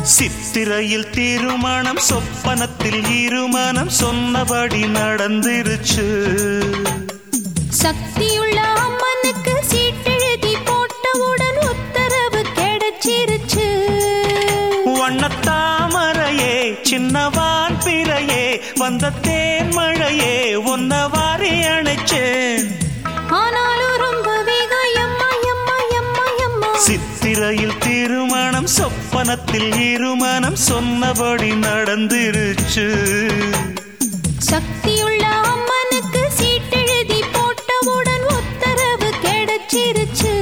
சித்திரையில் திருமணம் சொப்பனத்தில் இருமனம் சொன்னபடி நடந்துருச்சு. சக்தியுள்ள அம்மனுக்கு சீட்டெழுதி போட்டவுடன் உத்தரவு கிடைச்சிருச்சு. வண்ணத்தாமரையே சின்னவான் பிறையே வந்த தேன்மழையே உன்ன வாரி அணைச்சேன். ஆனாலும் ரொம்ப சித்திரையில் திருமணம் சொப்பனத்தில் இருமனம் சொன்னபடி நடந்துருச்சு. சக்தியுள்ள அம்மனுக்கு சீட்டெழுதி போட்டவுடன் உத்தரவு கிடைச்சிருச்சு.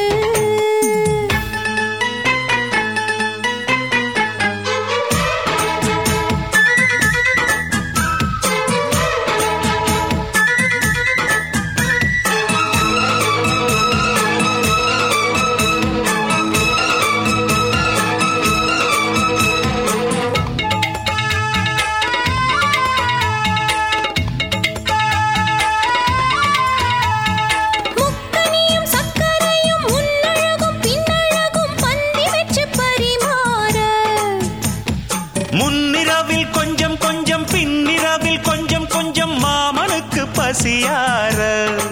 முன்னிரவில் கொஞ்சம் கொஞ்சம் பின்னிரவில் கொஞ்சம் கொஞ்சம் மாமனுக்கு பசியார.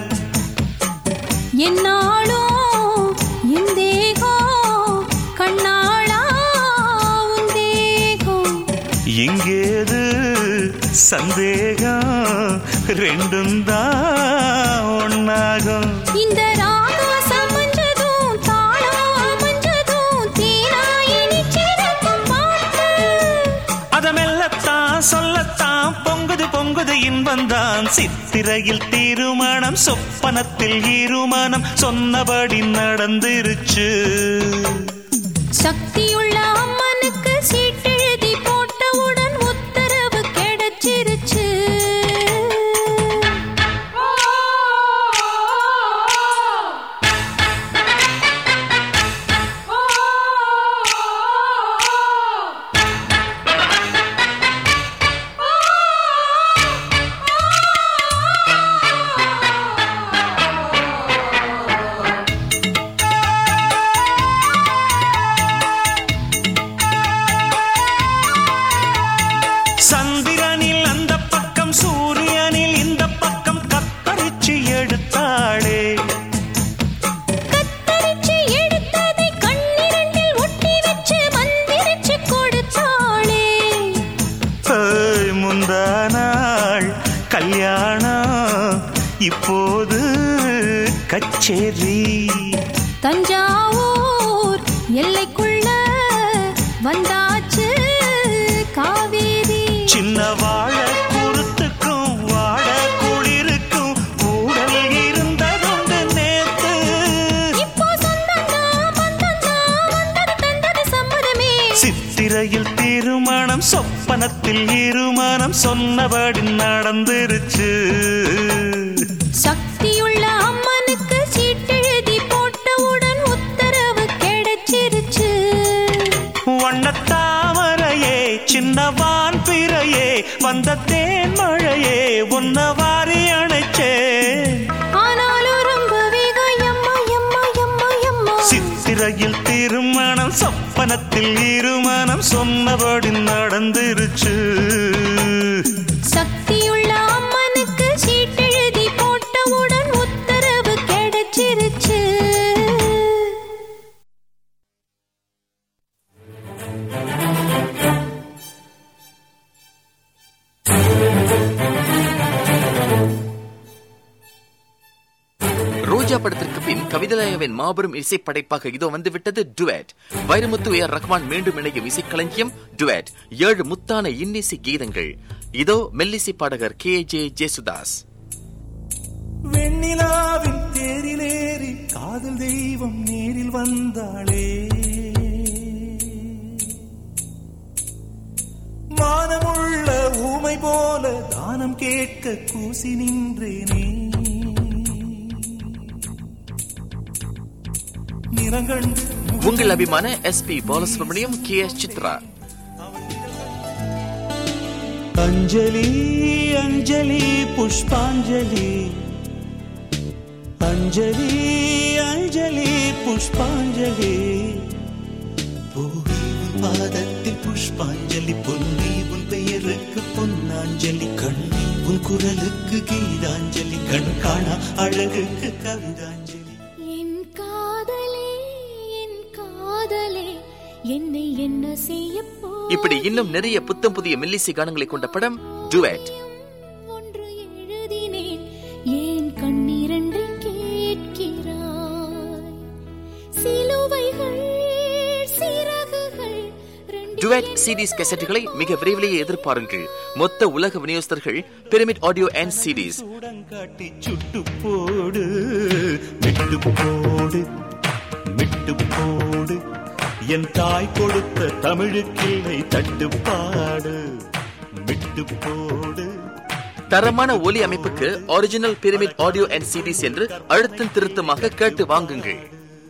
என்னாலும் என் தேகம் கண்ணாளா உன் தேகம். இங்கேது சந்தேகம் ரெண்டும் தான் ஒன்னாகும். இந்த ராகம் சமஞ்சதும் தாளம் அமைஞ்சதும் தீராயினி சிறக்கும் பாட்டு. அதமெல்லத்தான் சொல்லத்தான் பொங்குது பொங்குது இன்பந்தான். சித்திரையில் திருமணம் சொப்பனத்தில் இருமனம் சொன்னபடி நடந்துருச்சு. சக்தியுள்ள அம்மனுக்கு சீட்டெழுதி போட்டவுடன் உத்தரவு கிடைச்சிருச்சு. சந்திரனில் அந்த பக்கம் சூரியனில் இந்த பக்கம் கத்தரிச்சு எடுத்தாளே. கத்தரிச்சு எடுத்ததை கண்ணிரண்டில் ஒட்டி வச்சு மந்திரிச்சு கொடுத்தாளே. முந்தா நாள் கல்யாணம் இப்போது கச்சேரி. தஞ்சாவூர் எல்லைக்குள்ள வந்தாச்சு காவேரி. சின்ன வாழ குருத்துக்கும் வாழ குளிருக்கும் கூடல் இருந்ததுண்டு நேத்து. இப்போ சொந்தந்தா பந்தந்தா வந்தது தந்தது சம்மதமே. சித்திரையில் திருமணம் சொப்பனத்தில் இருமனம் சொன்னபடி நடந்துருச்சு. சக்தியுள்ள அம்மனுக்கு சீட்டெழுதி போட்டவுடன் உத்தரவு கிடைச்சிருச்சு. வண்ணத்தாமரையே சின்னவான் பிறையே வந்த தேன்மழையே உன்ன வாரி அணைச்சேன். ஆனாலும் ரொம்ப வேகம் சித்திரையில் திருமணம் சொப்பனத்தில் இருமனம் சொன்னபடி நடந்துருச்சு. சக்தியுள்ள அம்மனுக்கு சீட்டெழுதி போட்டவுடன் உத்தரவு கிடைச்சிருச்சு. ரோஜா படத்திற்கு பின் கவிதையாவின் மாபெரும் இசை படைப்பாக இதோ வந்துவிட்டது டுவேட். வைரமுத்து ஏ ரஹ்மான் மீண்டும் இணையும் இசைக்களஞ்சியம் டுவேட். 7 முத்தான இன்னிசை கீதங்கள். இதோ மெல்லிசை பாடகர் KJ ஜேசுதாஸ். வெண்ணிலாவின் தேரிலேறி காதல் தெய்வம் நேரில் வந்தாளே. மானமுள்ள ஊமை போல தானம் கேட்க கூசி நின்றேனே. உங்கள் அபிமான SP பாலசுப்ரமணியம், KS சித்ரா. அஞ்சலி அஞ்சலி புஷ்பாஞ்சலி, அஞ்சலி அஞ்சலி புஷ்பாஞ்சலி. பூவி பாதத்தில் புஷ்பாஞ்சலி பொன்னி உன் பெயருக்கு பொன்னாஞ்சலி கண்ணி உன் குரலுக்கு கீதாஞ்சலி கண் காணா அழகுக்கு கவிதாஞ்சலி. என் காதலே என் காதலே என்னை என்ன செய்ய இப்படி இன்னும் நிறைய புத்தம் புதிய மெல்லிசை கானங்களை கொண்ட படம் டுவேட். ஒன்று எழுதினேன் ஏன் கண்ணீரண்டை கேட்கிறாய் சிலுவைகள் சிறகுகள் டுவேட் சிடிஸ் கேசட்டுகளை மிக விரைவிலேயே எதிர்பாருங்கள். மொத்த உலக விநியோகஸ்தர்கள் பிரமிட் ஆடியோ அண்ட் சிடிஸ். காட்டி சுட்டு போடு மிட்டு போடு மிட்டு போடு என் தாய் கொடுத்த தமிழுக்கிளை தட்டுப்பாடு மிட்டு போடு. தரமான ஒலி அமைப்புக்கு original Pyramid audio and CDs என்று அழுத்தம் திருத்தமாக கேட்டு வாங்குங்கள்.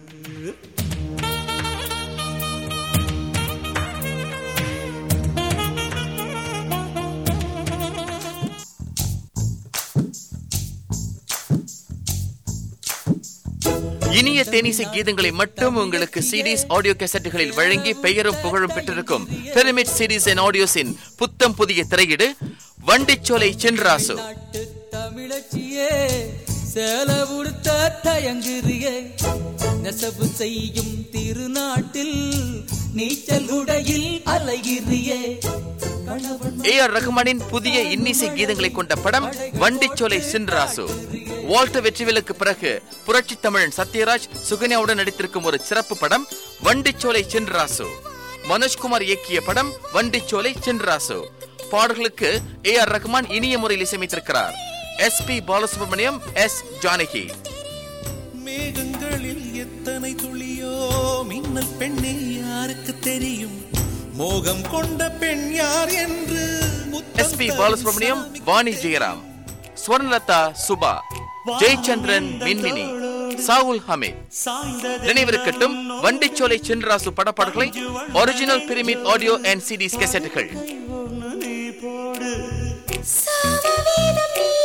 இனிய தேனிசை கீதங்களை மட்டும் உங்களுக்கு சிடிஸ் ஆடியோ கேசட்டுகளில் வழங்கி பெயரும் புகழும் பெற்றிருக்கும் பிரமிட் சிடிஸ் அண்ட் ஆடியோஸின் புத்தம் புதிய திரையிடு வண்டிச்சோலை சின்ராசு. தமிழச்சியே சேலவுடுத்த தயங்குறியே நெசவு செய்யும் திருநாட்டில் நீச்சல் உடையில் அலைகிறியே. ஏஆர் ரஹ்மானின் புதிய இன்னிசை கீதங்களை கொண்ட படம் வண்டிச்சோலை சின்ராசு. வால்டர் வெற்றிவேலுக்கு பிறகு புரட்சி தமிழன் சத்யராஜ் சுகன்யாவுடன் நடித்திருக்கும் ஒரு சிறப்பு படம் வண்டிச்சோலை சின்ராசு. மனோஜ்குமார் இயக்கிய படம் வண்டிச்சோலை சின்ராசு. பாடல்களுக்கு ஏஆர் ரஹ்மான் இனிய முறையில் இசையமைத்திருக்கிறார். S P Balasubrahmanyam, S Janaki. மேகங்களில் எத்தனை துளியோ மின்னல் பெண்ணே யாருக்கு தெரியும் மோகம் கொண்ட பெண் யார் என்று. எஸ்பி பாலசுப்ரமணியம், வாணி ஜெயராம், ஸ்வர்ணலதா சுபா, ஜெயச்சந்திரன், மின்மினி, சாவுல் ஹமீத். நினைவிருக்கட்டும் வண்டிச்சோலை சின்ராசு படப்பாடல்களை original Pyramid audio and CDs கேசட்டுகள். சாவவேதம்